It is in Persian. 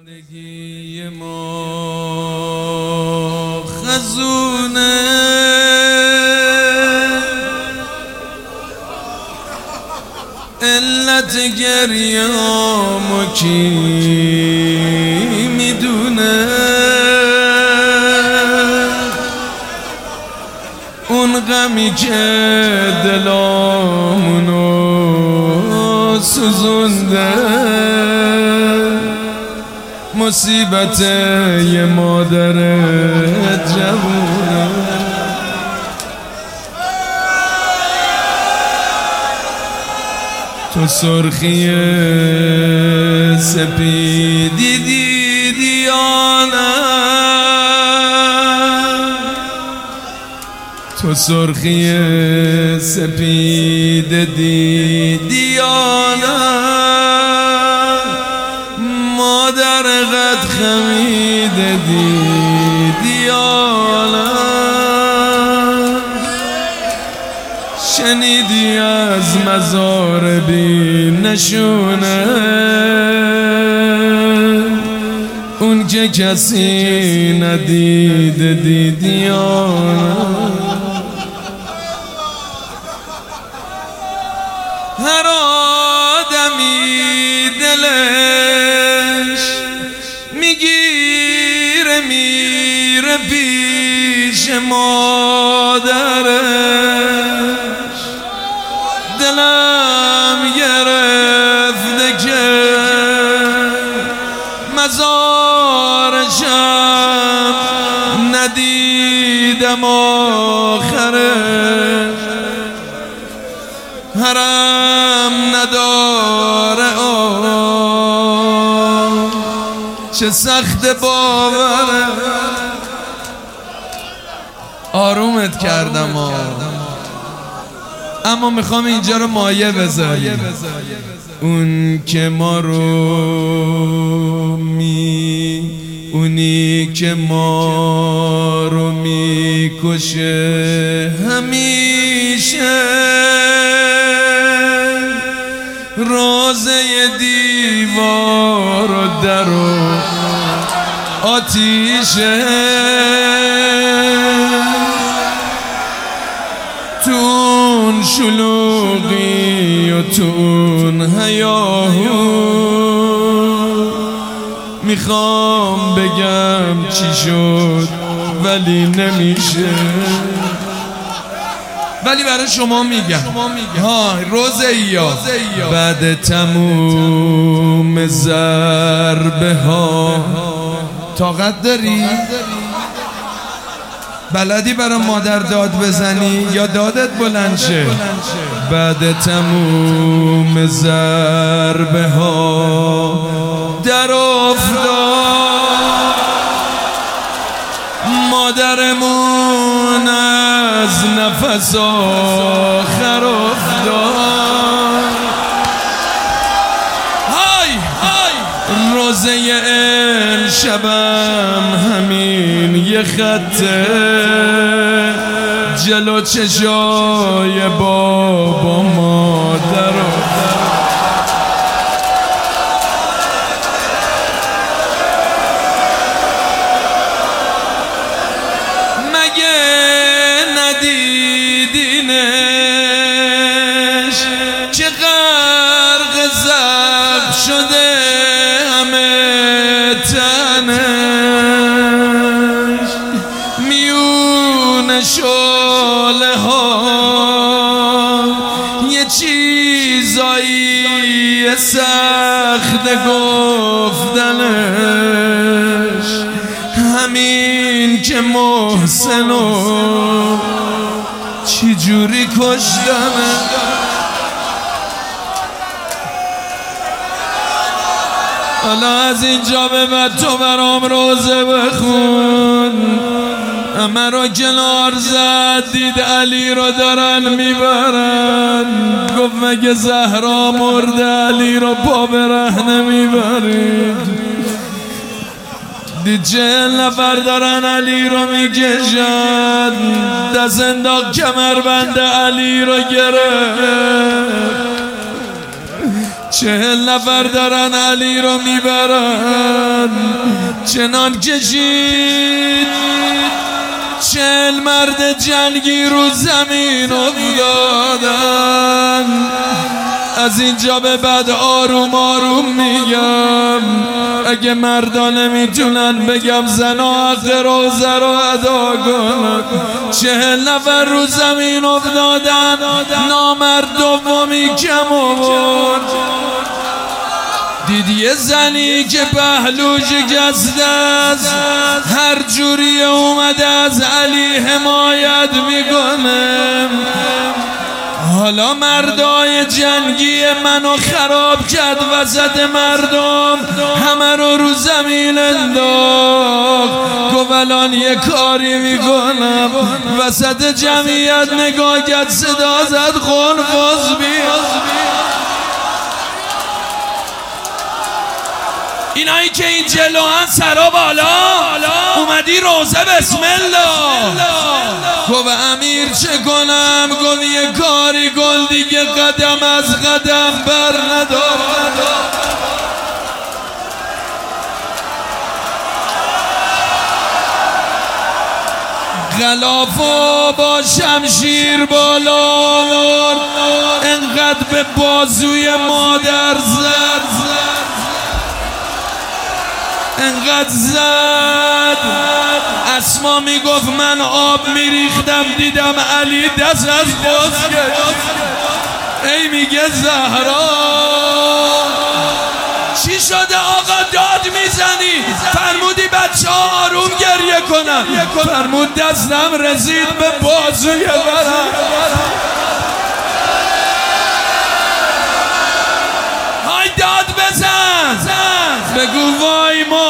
زندگی ما خزونه، علت گریه‌مو کی میدونه؟ اون غمی که دلامونو سوزونده، مصیبت یه مادر جوونه. تو سرخی سپیدی دیدی یا نه؟ تو سرخی سپید دیدی یا نه؟ مادر قد خمید دیدی یا نه؟ شنیدی از مزار بی نشونه، اون که کسی ندید دیدی یا نه؟ هر آدمی دلش میگیره میره پیش مادرش. دلم گرفته که مزارشم ندیدم آخرش. حرم نداره چه سخت باوره. آرومت کردم اما میخوام اینجا رو مایه بذاریم. اون که ما رو اونی که ما رو میکشه همیشه، روزه دیوار و در و آتیشه. تون شلوغی و تون هیاهو میخوام بگم چی شد ولی نمیشه، ولی برای شما میگم. ها روزیا بعد تموم ضربه ها طاقت داری؟ بلدی برای مادر داد بزنی یا دادت بلند شه؟ بعد تموم ضربه ها در افتاد مادرمون، از نفس آخر افتاد. روزه امشبم همین یه خطه، جلو چشای بابا مادر مگه ندیدینش چه غرق زخم شده همه تنش؟ میون شعله ها یه چیزایی سخت گفتنش، همین که محسنو چی جوری کشتنه. حالا از اینجا به بعد تو برام روزه بخون. همه رو کنار زد، دید علی رو دارن میبرن، گفت مگه زهرا مرده علی رو پا برهنه میبرید؟ دید 40 نفر دارن علی رو میکشن، دست انداخت کمربند علی رو گرفت، 40 نفر دارن علی رو میبرن. چنان کشید 40 مرد جنگی رو زمین افتادن. از اینجا به بعد آروم آروم میگم، اگه مردا نمیتونن بگم زنا حق روزه رو ادا کنن. 40 نفر رو زمین افتادن. نامرد دومی کم آورد، دید یه زنی که پهلو شکسته است، هر جوری اومده از علی حمایت میکنه. حالا مردای جنگی منو خراب کرد وسط مردم، همه رو زمین انداخت. گفت الان یه کاری میکنم. وسط جمعیت نگاه کرد، صدا زد خنفس بیا. اینایی که این جلوان سرا بالا، اومدی روزه بسم الله. گفت امیر چه کنم؟ گفت یه کاری کن دیگه، قدم از قدم بر ندار. غلافو با شمشیر بالا آورد، انقدر به بازوی مادر زد، انقدر زد. اسما میگفت من آب میریختم، دیدم علی دست از باز کرد. ای میگه زهرا چی شده آقا داد میزنی؟ فرمودی بچه ها آروم گریه کنن. فرمود دستم رسید به بازوی برم. های داد بزن، بگو وای